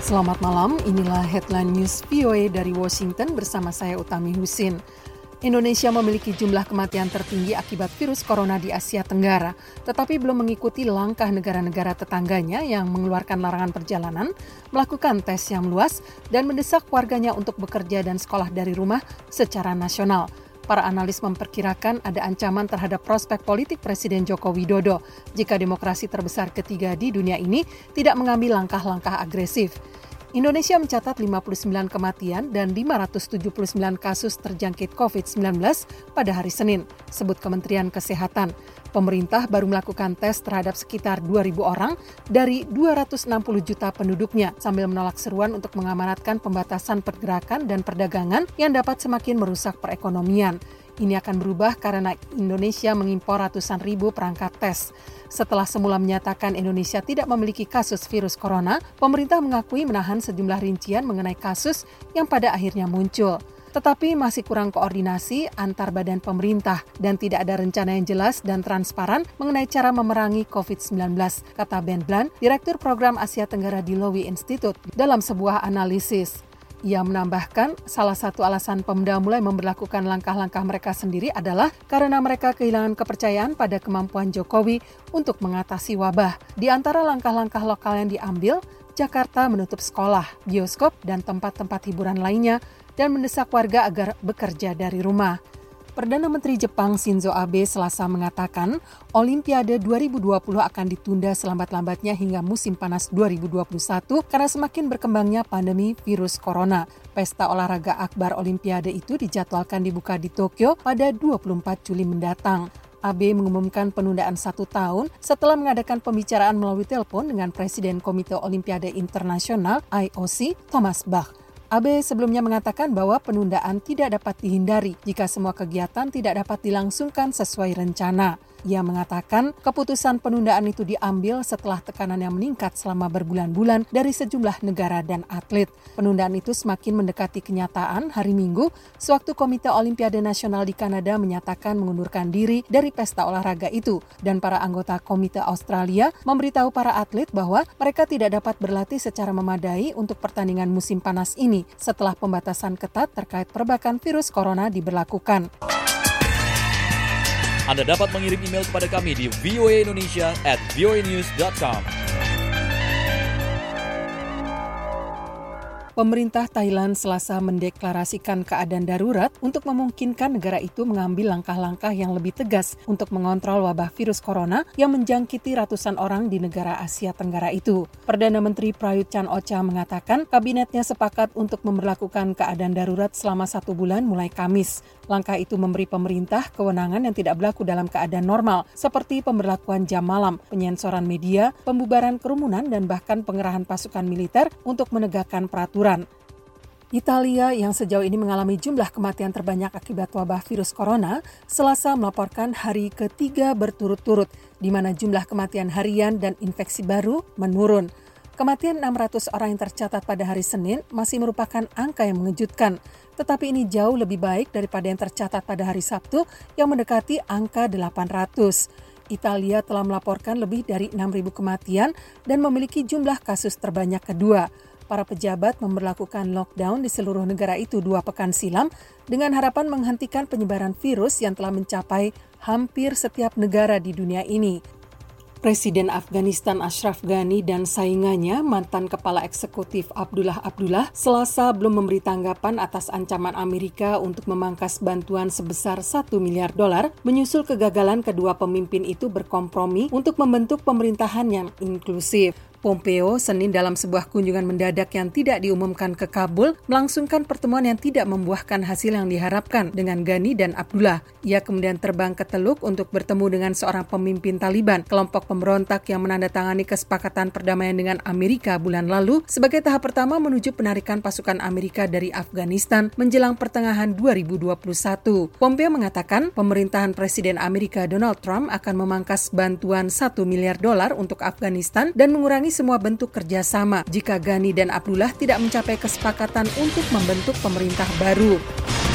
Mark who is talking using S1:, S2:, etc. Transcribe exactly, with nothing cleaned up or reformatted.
S1: Selamat malam, inilah headline news V O A dari Washington bersama saya Utami Husin. Indonesia memiliki jumlah kematian tertinggi akibat virus corona di Asia Tenggara, tetapi belum mengikuti langkah negara-negara tetangganya yang mengeluarkan larangan perjalanan, melakukan tes yang luas, dan mendesak warganya untuk bekerja dan sekolah dari rumah secara nasional. Para analis memperkirakan ada ancaman terhadap prospek politik Presiden Joko Widodo jika demokrasi terbesar ketiga di dunia ini tidak mengambil langkah-langkah agresif. Indonesia mencatat lima puluh sembilan kematian dan lima ratus tujuh puluh sembilan kasus terjangkit covid sembilan belas pada hari Senin, sebut Kementerian Kesehatan. Pemerintah baru melakukan tes terhadap sekitar dua ribu orang dari dua ratus enam puluh juta penduduknya sambil menolak seruan untuk mengamanatkan pembatasan pergerakan dan perdagangan yang dapat semakin merusak perekonomian. Ini akan berubah karena Indonesia mengimpor ratusan ribu perangkat tes. Setelah semula menyatakan Indonesia tidak memiliki kasus virus corona, pemerintah mengakui menahan sejumlah rincian mengenai kasus yang pada akhirnya muncul. Tetapi masih kurang koordinasi antar badan pemerintah dan tidak ada rencana yang jelas dan transparan mengenai cara memerangi covid sembilan belas, kata Ben Bland, Direktur Program Asia Tenggara di Lowy Institute, dalam sebuah analisis. Ia menambahkan, salah satu alasan Pemda mulai memberlakukan langkah-langkah mereka sendiri adalah karena mereka kehilangan kepercayaan pada kemampuan Jokowi untuk mengatasi wabah. Di antara langkah-langkah lokal yang diambil, Jakarta menutup sekolah, bioskop, dan tempat-tempat hiburan lainnya dan mendesak warga agar bekerja dari rumah. Perdana Menteri Jepang Shinzo Abe Selasa mengatakan Olimpiade dua ribu dua puluh akan ditunda selambat-lambatnya hingga musim panas dua ribu dua puluh satu karena semakin berkembangnya pandemi virus corona. Pesta olahraga akbar Olimpiade itu dijadwalkan dibuka di Tokyo pada dua puluh empat Juli mendatang. Abe mengumumkan penundaan satu tahun setelah mengadakan pembicaraan melalui telepon dengan Presiden Komite Olimpiade Internasional I O C, Thomas Bach. Abe sebelumnya mengatakan bahwa penundaan tidak dapat dihindari jika semua kegiatan tidak dapat dilangsungkan sesuai rencana. Ia mengatakan keputusan penundaan itu diambil setelah tekanan yang meningkat selama berbulan-bulan dari sejumlah negara dan atlet. Penundaan itu semakin mendekati kenyataan hari Minggu, sewaktu Komite Olimpiade Nasional di Kanada menyatakan mengundurkan diri dari pesta olahraga itu, dan para anggota Komite Australia memberitahu para atlet bahwa mereka tidak dapat berlatih secara memadai untuk pertandingan musim panas ini setelah pembatasan ketat terkait perbakan virus corona diberlakukan.
S2: Anda dapat mengirim email kepada kami di voaindonesia at voanews dot com.
S1: Pemerintah Thailand Selasa mendeklarasikan keadaan darurat untuk memungkinkan negara itu mengambil langkah-langkah yang lebih tegas untuk mengontrol wabah virus corona yang menjangkiti ratusan orang di negara Asia Tenggara itu. Perdana Menteri Prayut Chan-o-cha mengatakan kabinetnya sepakat untuk memberlakukan keadaan darurat selama satu bulan mulai Kamis. Langkah itu memberi pemerintah kewenangan yang tidak berlaku dalam keadaan normal, seperti pemberlakuan jam malam, penyensoran media, pembubaran kerumunan, dan bahkan pengerahan pasukan militer untuk menegakkan peraturan. Italia yang sejauh ini mengalami jumlah kematian terbanyak akibat wabah virus corona, Selasa melaporkan hari ketiga berturut-turut, di mana jumlah kematian harian dan infeksi baru menurun. Kematian enam ratus orang yang tercatat pada hari Senin masih merupakan angka yang mengejutkan, tetapi ini jauh lebih baik daripada yang tercatat pada hari Sabtu yang mendekati angka delapan ratus. Italia telah melaporkan lebih dari enam ribu kematian dan memiliki jumlah kasus terbanyak kedua. Para pejabat memberlakukan lockdown di seluruh negara itu dua pekan silam dengan harapan menghentikan penyebaran virus yang telah mencapai hampir setiap negara di dunia ini. Presiden Afghanistan Ashraf Ghani dan saingannya, mantan Kepala Eksekutif Abdullah Abdullah, Selasa belum memberi tanggapan atas ancaman Amerika untuk memangkas bantuan sebesar satu miliar dolar, menyusul kegagalan kedua pemimpin itu berkompromi untuk membentuk pemerintahan yang inklusif. Pompeo Senin dalam sebuah kunjungan mendadak yang tidak diumumkan ke Kabul melangsungkan pertemuan yang tidak membuahkan hasil yang diharapkan dengan Ghani dan Abdullah. Ia kemudian terbang ke Teluk untuk bertemu dengan seorang pemimpin Taliban, kelompok pemberontak yang menandatangani kesepakatan perdamaian dengan Amerika bulan lalu sebagai tahap pertama menuju penarikan pasukan Amerika dari Afghanistan menjelang pertengahan dua ribu dua puluh satu. Pompeo mengatakan pemerintahan Presiden Amerika Donald Trump akan memangkas bantuan satu miliar dolar untuk Afghanistan dan mengurangi semua bentuk kerjasama jika Ghani dan Abdullah tidak mencapai kesepakatan untuk membentuk pemerintah baru.